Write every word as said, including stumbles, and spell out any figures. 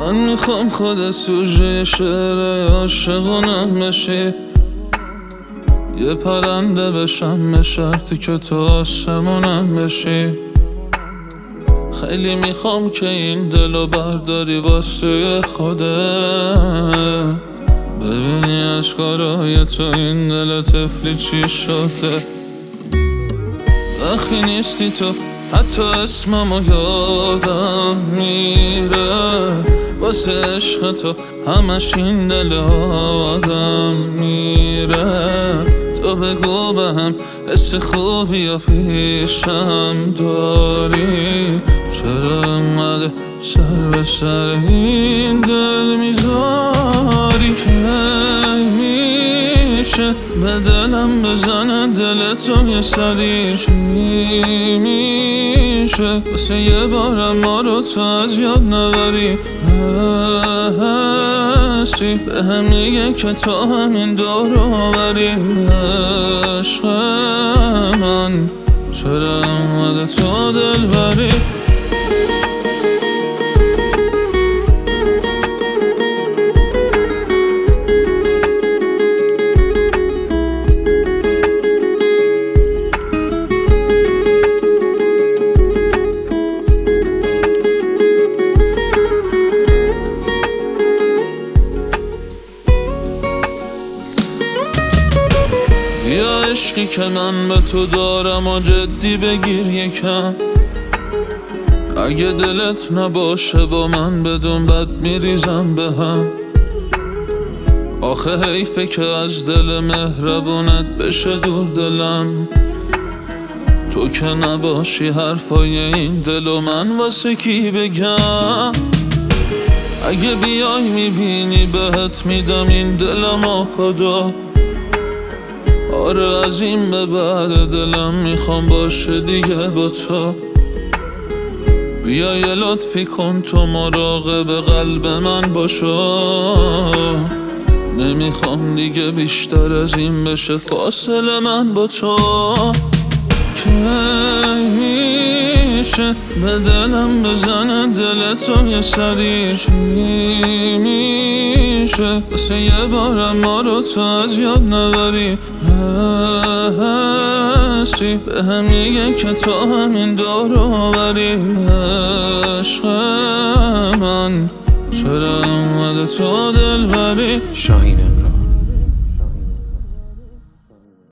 من میخوام خودت سوژه شعر عاشقونم بشی، یه پرنده بشم به شرطی که تو آسمونم بشی. خیلی میخوام که این دلو برداری واسه خودت، ببینی اشکارای تو این دل طفلی چی شده. وقتی نیستی تو حتی اسممو یادم میره، واسه عشق تو همش این دل آدم میره. تو بگو بهم حس خوبی یا پیشم داری، چرا انقدر سر به سر این دل میذاری که میشه به دلم بزنه دل تو یه سری. چی میشه واسه یه بارم ما رو تو از یاد نبری. هستی به هم میگه که تو همین دورو بری. عشق من چرا اومده تو دل بری. یا عشقی که من به تو دارم و جدی بگیر یکم، اگه دلت نباشه با من بدون بد میریزم به هم. آخه حیفه که از دل مهربونت بشه دور دلم، تو که نباشی حرفای این دل و من واسه کی بگم. اگه بیای میبینی بهت میدم این دلم آخدا. آره از این به بعد دلم میخوام باشه دیگه با تو. بیا یه لطفی کن تو مراقب قلب من باشو، نمیخوام دیگه بیشتر از این بشه فاصله من با تو. که میشه به دلم بزنه دل تو یه سری. چی میشه واسه یه بارم ما رو تو از یاد نبری. هستی به هم میگه که تو همین دورو بری. عشق من چرا اومده تو دل بری. شاهینه